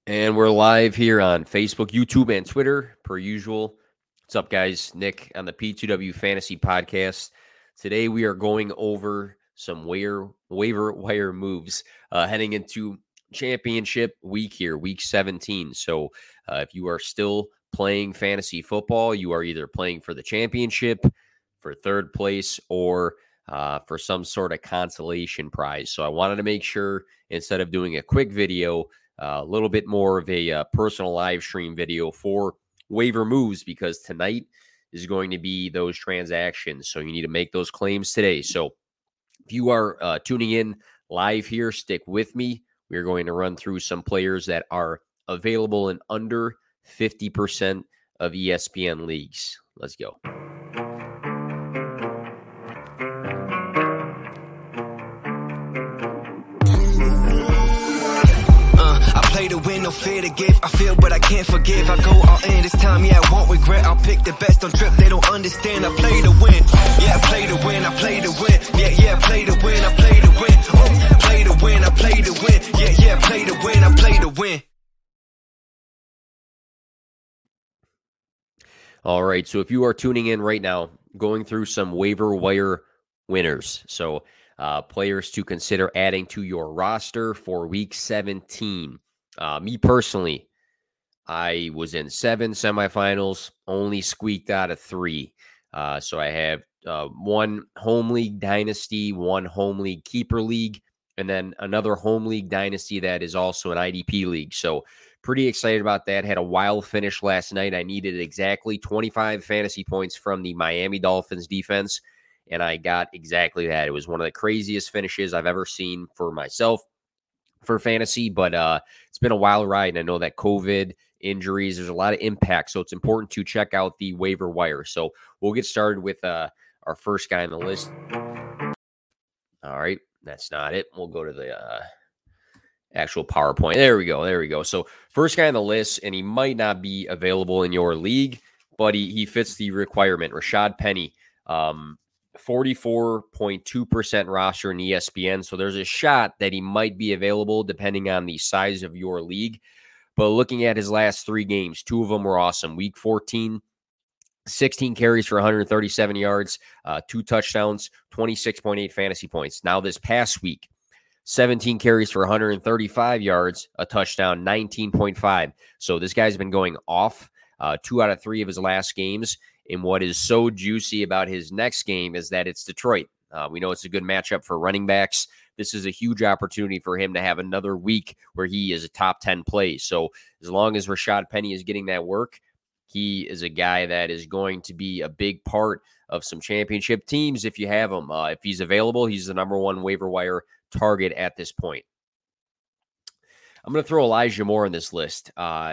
And we're live here on Facebook, YouTube, and Twitter, per usual. What's up, guys? Nick on the P2W Fantasy Podcast. Today we are going over some waiver wire moves heading into championship week here, week 17. So if you are still playing fantasy football, you are either playing for the championship, for third place, or for some sort of consolation prize. So I wanted to make sure, instead of doing a quick video, a little bit more of a personal live stream video for waiver moves, because tonight is going to be those transactions. So you need to make those claims today. So if you are tuning in live here, stick with me. We're going to run through some players that are available in under 50% of ESPN leagues. Let's go. Play to win, no fear to give. I feel but I can't forgive. I go all in this time, yeah, I won't regret. I'll pick the best, don't trip, they don't understand. I play to win, yeah, I play to win, I play to win. Yeah, I play to win, I play to win. Oh, play to win, I play to win. Yeah, I play to win, I play to win. All right, so if you are tuning in right now, going through some waiver wire winners. So players to consider adding to your roster for week 17. Me personally, I was in 7 semifinals, only squeaked out of 3. So I have one home league dynasty, one home league keeper league, and then another home league dynasty that is also an IDP league. So pretty excited about that. Had a wild finish last night. I needed exactly 25 fantasy points from the Miami Dolphins defense, and I got exactly that. It was one of the craziest finishes I've ever seen for myself for fantasy, but it's been a wild ride. And I know that COVID, injuries, there's a lot of impact. So it's important to check out the waiver wire. So we'll get started with our first guy on the list. All right, that's not it. We'll go to the actual PowerPoint. There we go. So first guy on the list, and he might not be available in your league, but he fits the requirement. Rashad Penny. 44.2% roster in ESPN. So there's a shot that he might be available depending on the size of your league. But looking at his last 3 games, 2 of them were awesome. Week 14, 16 carries for 137 yards, 2 touchdowns, 26.8 fantasy points. Now this past week, 17 carries for 135 yards, a touchdown, 19.5. So this guy's been going off 2 out of 3 of his last games. And what is so juicy about his next game is that it's Detroit. We know it's a good matchup for running backs. This is a huge opportunity for him to have another week where he is a top 10 play. So as long as Rashad Penny is getting that work, he is a guy that is going to be a big part of some championship teams if you have him. If he's available, he's the number 1 waiver wire target at this point. I'm going to throw Elijah Moore on this list.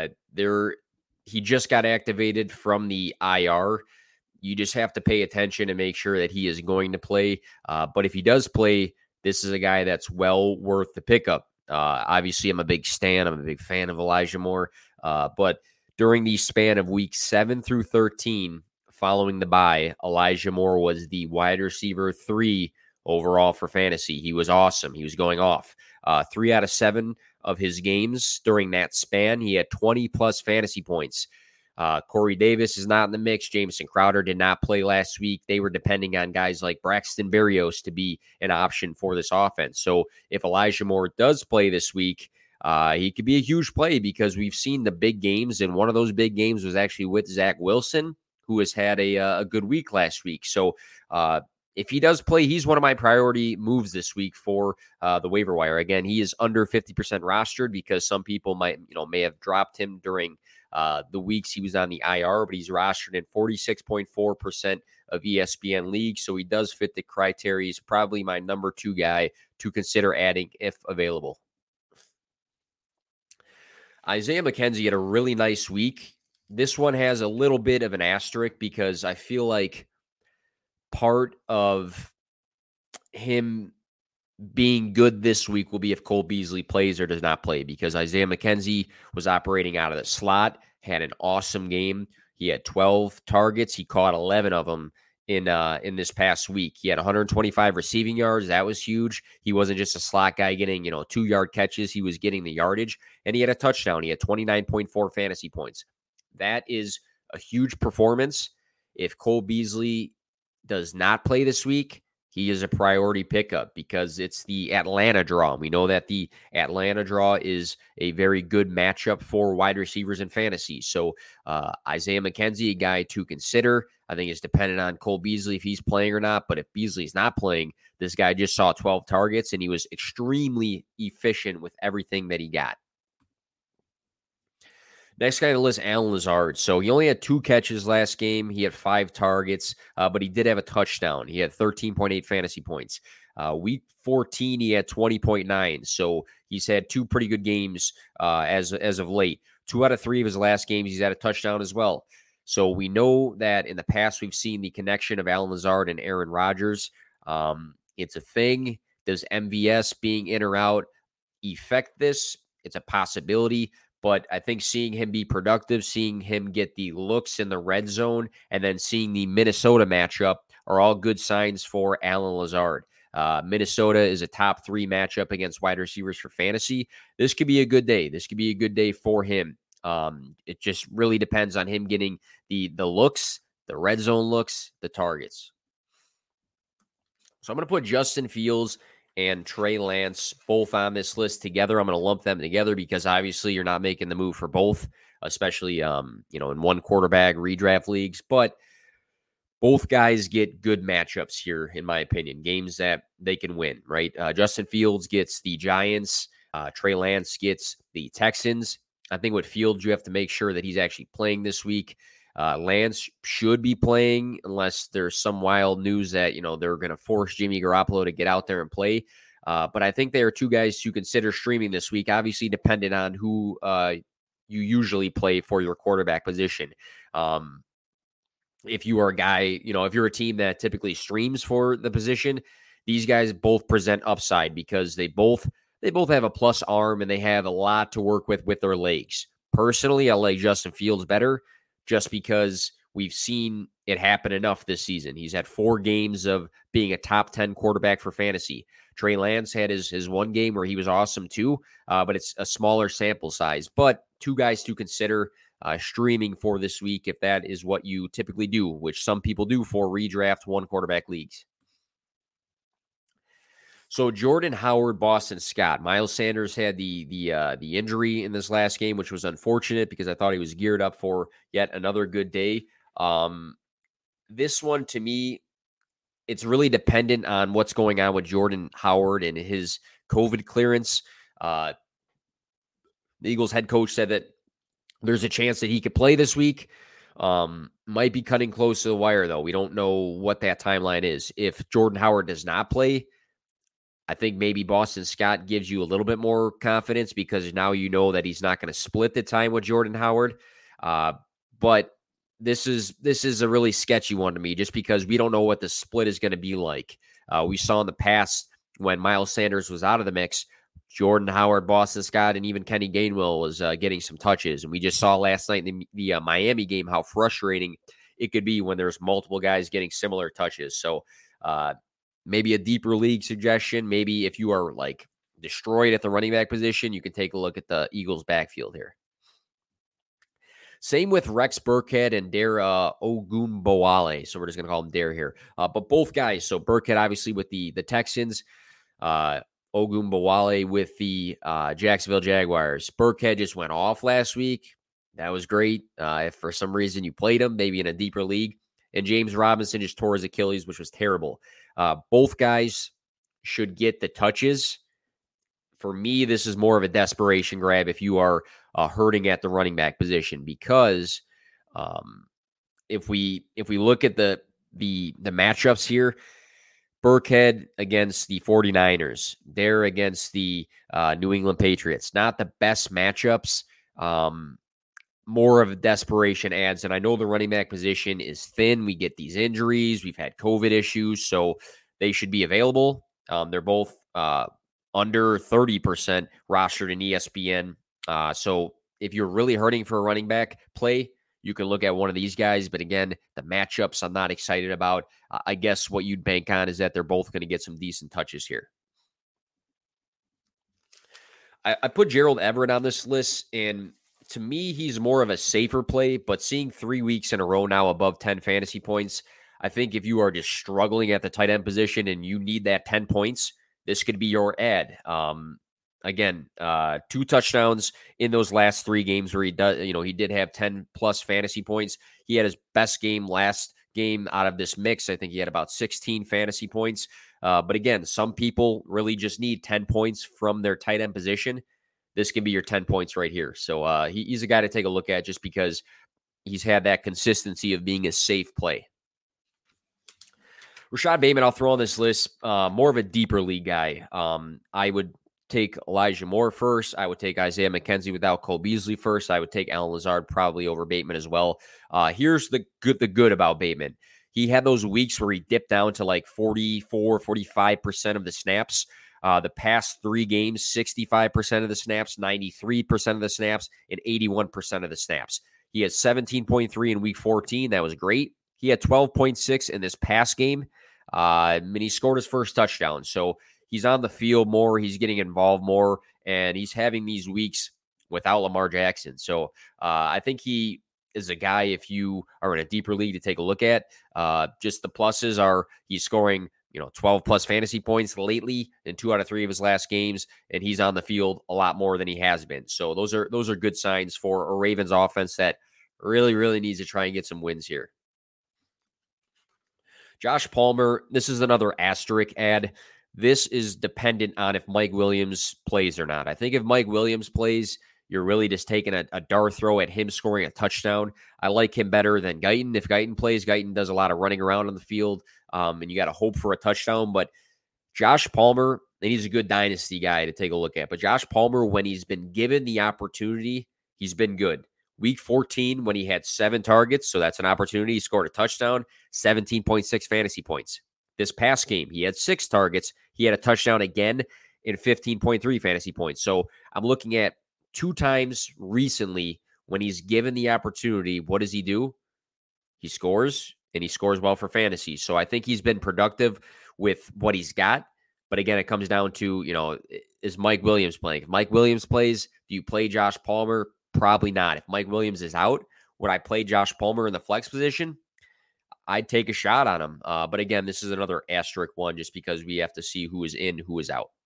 He just got activated from the IR. You just have to pay attention and make sure that he is going to play. But if he does play, this is a guy that's well worth the pickup. Obviously, I'm a big fan of Elijah Moore. But during the span of weeks 7 through 13, following the bye, Elijah Moore was the wide receiver 3 overall for fantasy. He was awesome. He was going off. 3 out of 7 of his games during that span, he had 20-plus fantasy points. Corey Davis is not in the mix. Jamison Crowder did not play last week. They were depending on guys like Braxton Berrios to be an option for this offense. So if Elijah Moore does play this week, he could be a huge play because we've seen the big games, and one of those big games was actually with Zach Wilson, who has had a good week last week. So if he does play, he's one of my priority moves this week for the waiver wire. Again, he is under 50% rostered because some people may have dropped him during the weeks he was on the IR, but he's rostered in 46.4% of ESPN leagues. So he does fit the criteria. He's probably my number 2 guy to consider adding if available. Isaiah McKenzie had a really nice week. This one has a little bit of an asterisk because I feel like part of him being good this week will be if Cole Beasley plays or does not play, because Isaiah McKenzie was operating out of the slot, had an awesome game. He had 12 targets. He caught 11 of them in this past week. He had 125 receiving yards. That was huge. He wasn't just a slot guy getting, 2-yard catches. He was getting the yardage, and he had a touchdown. He had 29.4 fantasy points. That is a huge performance. If Cole Beasley does not play this week, he is a priority pickup because it's the Atlanta draw. We know that the Atlanta draw is a very good matchup for wide receivers in fantasy. So Isaiah McKenzie, a guy to consider. I think it's dependent on Cole Beasley if he's playing or not. But if Beasley's not playing, this guy just saw 12 targets, and he was extremely efficient with everything that he got. Next guy on the list, Allen Lazard. So he only had 2 catches last game. He had 5 targets, but he did have a touchdown. He had 13.8 fantasy points. Week 14, he had 20.9. So he's had 2 pretty good games as of late. 2 out of 3 of his last games, he's had a touchdown as well. So we know that in the past, we've seen the connection of Allen Lazard and Aaron Rodgers. It's a thing. Does MVS being in or out affect this? It's a possibility. But I think seeing him be productive, seeing him get the looks in the red zone, and then seeing the Minnesota matchup are all good signs for Allen Lazard. Minnesota is a top 3 matchup against wide receivers for fantasy. This could be a good day. This could be a good day for him. It just really depends on him getting the looks, the red zone looks, the targets. So I'm going to put Justin Fields and Trey Lance both on this list together. I'm going to lump them together because obviously you're not making the move for both, especially, in one quarterback redraft leagues. But both guys get good matchups here, in my opinion, games that they can win, right? Justin Fields gets the Giants. Trey Lance gets the Texans. I think with Fields, you have to make sure that he's actually playing this week. Lance should be playing unless there's some wild news that, they're going to force Jimmy Garoppolo to get out there and play. But I think there are 2 guys to consider streaming this week, obviously depending on who you usually play for your quarterback position. If you are a guy, if you're a team that typically streams for the position, these guys both present upside because they both have a plus arm and they have a lot to work with their legs. Personally, I like Justin Fields better, just because we've seen it happen enough this season. He's had 4 games of being a top 10 quarterback for fantasy. Trey Lance had his one game where he was awesome too, but it's a smaller sample size. But 2 guys to consider streaming for this week if that is what you typically do, which some people do for redraft 1 quarterback leagues. So Jordan Howard, Boston Scott. Miles Sanders had the injury in this last game, which was unfortunate because I thought he was geared up for yet another good day. This one, to me, it's really dependent on what's going on with Jordan Howard and his COVID clearance. The Eagles head coach said that there's a chance that he could play this week. Might be cutting close to the wire, though. We don't know what that timeline is. If Jordan Howard does not play, I think maybe Boston Scott gives you a little bit more confidence because now you know that he's not going to split the time with Jordan Howard. But this is a really sketchy one to me just because we don't know what the split is going to be like. We saw in the past when Miles Sanders was out of the mix, Jordan Howard, Boston Scott, and even Kenny Gainwell was getting some touches. And we just saw last night in the Miami game how frustrating it could be when there's multiple guys getting similar touches. So, maybe a deeper league suggestion. Maybe if you are like destroyed at the running back position, you can take a look at the Eagles backfield here. Same with Rex Burkhead and Dare Ogunbowale. So we're just going to call him Dare here. But both guys. So Burkhead obviously with the Texans, Ogunbowale with the Jacksonville Jaguars. Burkhead just went off last week. That was great. If for some reason you played him, maybe in a deeper league. And James Robinson just tore his Achilles, which was terrible. Both guys should get the touches. For me, this is more of a desperation grab if you are hurting at the running back position because if we look at the matchups here, Burkhead against the 49ers, they're against the New England Patriots. Not the best matchups. More of a desperation adds. And I know the running back position is thin. We get these injuries. We've had COVID issues, so they should be available. They're both under 30% rostered in ESPN. So if you're really hurting for a running back play, you can look at one of these guys. But again, the matchups I'm not excited about. I guess what you'd bank on is that they're both going to get some decent touches here. I put Gerald Everett on this list, and to me, he's more of a safer play, but seeing 3 weeks in a row now above 10 fantasy points, I think if you are just struggling at the tight end position and you need that 10 points, this could be your ad. Again, 2 touchdowns in those last 3 games where he did have 10 plus fantasy points. He had his best game last game out of this mix. I think he had about 16 fantasy points. But again, some people really just need 10 points from their tight end position. This can be your 10 points right here. So he's a guy to take a look at just because he's had that consistency of being a safe play. Rashad Bateman, I'll throw on this list. More of a deeper league guy. I would take Elijah Moore first. I would take Isaiah McKenzie without Cole Beasley first. I would take Allen Lazard probably over Bateman as well. Here's the good about Bateman. He had those weeks where he dipped down to like 45% of the snaps. The past 3 games, 65% of the snaps, 93% of the snaps, and 81% of the snaps. He had 17.3 in week 14. That was great. He had 12.6 in this past game. And he scored his first touchdown. So he's on the field more. He's getting involved more. And he's having these weeks without Lamar Jackson. So I think he is a guy, if you are in a deeper league, to take a look at. Just the pluses are he's scoring 12 plus fantasy points lately in 2 out of 3 of his last games, and he's on the field a lot more than he has been. So those are good signs for a Ravens offense that really, really needs to try and get some wins here. Josh Palmer, this is another asterisk ad. This is dependent on if Mike Williams plays or not. I think if Mike Williams plays, you're really just taking a dart throw at him scoring a touchdown. I like him better than Guyton. If Guyton plays, Guyton does a lot of running around on the field, and you got to hope for a touchdown. But Josh Palmer, and he's a good dynasty guy to take a look at. But Josh Palmer, when he's been given the opportunity, he's been good. Week 14, when he had 7 targets, so that's an opportunity, he scored a touchdown, 17.6 fantasy points. This past game, he had 6 targets. He had a touchdown again in 15.3 fantasy points. So I'm looking at 2 times recently when he's given the opportunity, what does he do? He scores, and he scores well for fantasy. So I think he's been productive with what he's got. But again, it comes down to, is Mike Williams playing? If Mike Williams plays, do you play Josh Palmer? Probably not. If Mike Williams is out, would I play Josh Palmer in the flex position? I'd take a shot on him. But again, this is another asterisk one just because we have to see who is in, who is out.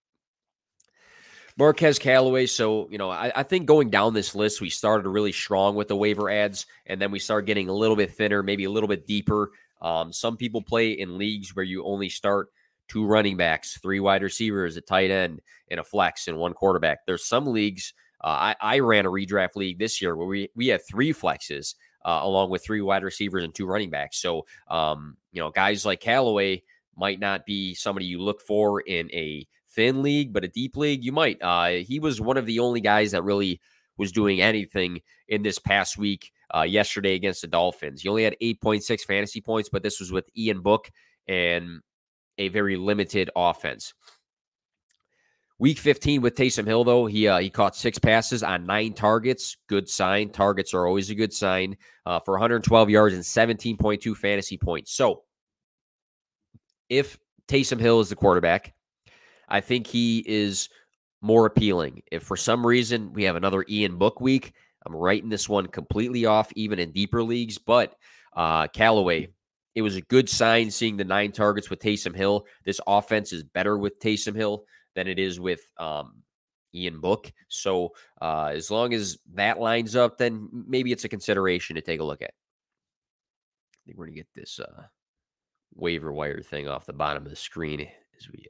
Marquez Callaway. So, I think going down this list, we started really strong with the waiver ads, and then we start getting a little bit thinner, maybe a little bit deeper. Some people play in leagues where you only start 2 running backs, 3 wide receivers, a tight end, and a flex, and 1 quarterback. There's some leagues. I ran a redraft league this year where we had 3 flexes along with 3 wide receivers and 2 running backs. So, guys like Callaway might not be somebody you look for in a thin league, but a deep league, you might. He was one of the only guys that really was doing anything in this past week yesterday against the Dolphins. He only had 8.6 fantasy points, but this was with Ian Book and a very limited offense. Week 15 with Taysom Hill, though, he caught 6 passes on 9 targets. Good sign. Targets are always a good sign for 112 yards and 17.2 fantasy points. So if Taysom Hill is the quarterback, I think he is more appealing. If for some reason we have another Ian Book week, I'm writing this one completely off, even in deeper leagues. But Callaway, it was a good sign seeing the 9 targets with Taysom Hill. This offense is better with Taysom Hill than it is with Ian Book. So as long as that lines up, then maybe it's a consideration to take a look at. I think we're going to get this waiver wire thing off the bottom of the screen as we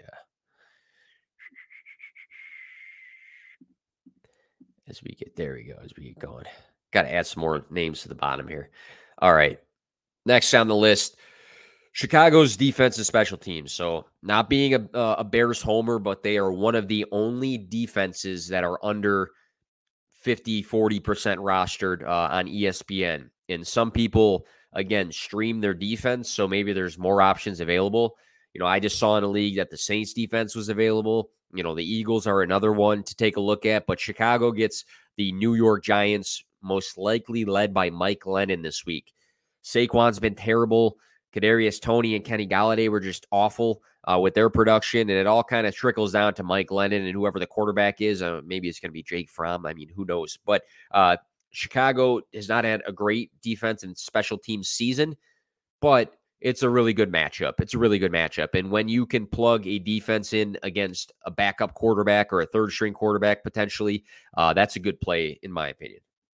there we go, as we get going. Got to add some more names to the bottom here. All right. Next on the list, Chicago's defense and special teams. So not being a Bears homer, but they are one of the only defenses that are under 40% rostered on ESPN. And some people, again, stream their defense, so maybe there's more options available. I just saw in a league that the Saints defense was available. The Eagles are another one to take a look at, but Chicago gets the New York Giants most likely led by Mike Lennon this week. Saquon's been terrible. Kadarius Toney and Kenny Golladay were just awful with their production, and it all kind of trickles down to Mike Lennon and whoever the quarterback is. Maybe it's going to be Jake Fromm. I mean, who knows? But Chicago has not had a great defense and special teams season, but it's a really good matchup. It's a really good matchup. And when you can plug a defense in against a backup quarterback or a third-string quarterback potentially, that's a good play, in my opinion.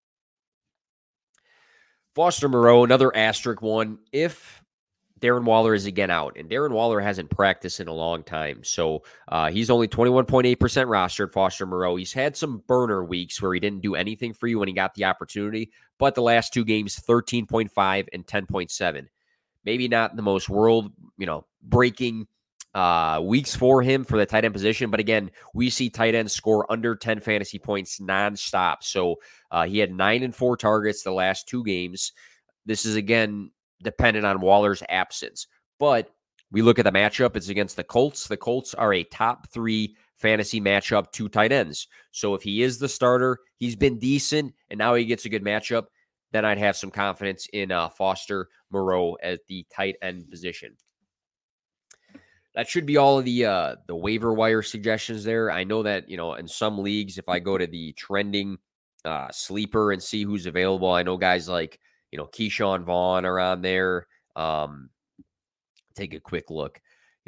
Foster Moreau, another asterisk one. If Darren Waller is again out, and Darren Waller hasn't practiced in a long time, so he's only 21.8% rostered, Foster Moreau. He's had some burner weeks where he didn't do anything for you when he got the opportunity, but the last two games, 13.5 and 10.7. Maybe not the most breaking weeks for him for the tight end position. But again, we see tight ends score under 10 fantasy points nonstop. So he had 9 and 4 targets the last two games. This is, again, dependent on Waller's absence. But we look at the matchup. It's against the Colts. The Colts are a top 3 fantasy matchup to tight ends. So if he is the starter, he's been decent, and now he gets a good matchup, then I'd have some confidence in Foster Moreau at the tight end position. That should be all of the waiver wire suggestions there. I know that, in some leagues, if I go to the trending sleeper and see who's available, I know guys like, Keyshawn Vaughn are on there. Take a quick look.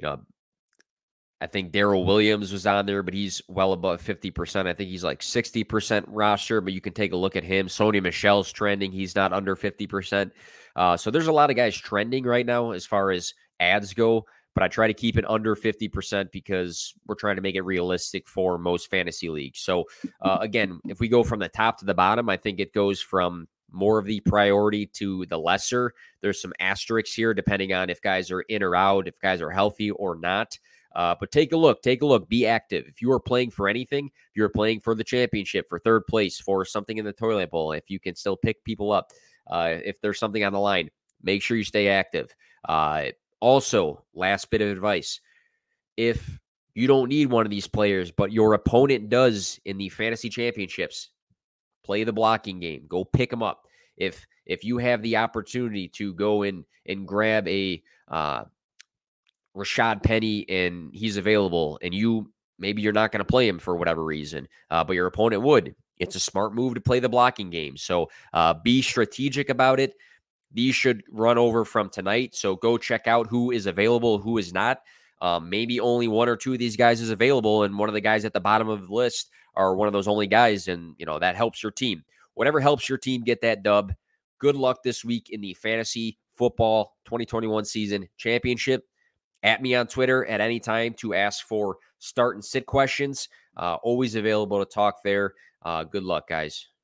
I think Darrell Williams was on there, but he's well above 50%. I think he's like 60% roster, but you can take a look at him. Sony Michel's trending. He's not under 50%. So there's a lot of guys trending right now as far as ads go, but I try to keep it under 50% because we're trying to make it realistic for most fantasy leagues. So again, if we go from the top to the bottom, I think it goes from more of the priority to the lesser. There's some asterisks here depending on if guys are in or out, if guys are healthy or not. But take a look, be active. If you are playing for anything, if you're playing for the championship, for third place, for something in the toilet bowl, if you can still pick people up, if there's something on the line, make sure you stay active. Also, last bit of advice, if you don't need one of these players, but your opponent does in the fantasy championships, play the blocking game, go pick them up. If you have the opportunity to go in and grab a, Rashad Penny and he's available and maybe you're not going to play him for whatever reason, but your opponent would. It's a smart move to play the blocking game. So be strategic about it. These should run over from tonight. So go check out who is available, who is not. Maybe only one or two of these guys is available, and one of the guys at the bottom of the list are one of those only guys, and that helps your team. Whatever helps your team get that dub. Good luck this week in the Fantasy Football 2021 season championship. At me on Twitter at any time to ask for start and sit questions. Always available to talk there. Good luck, guys.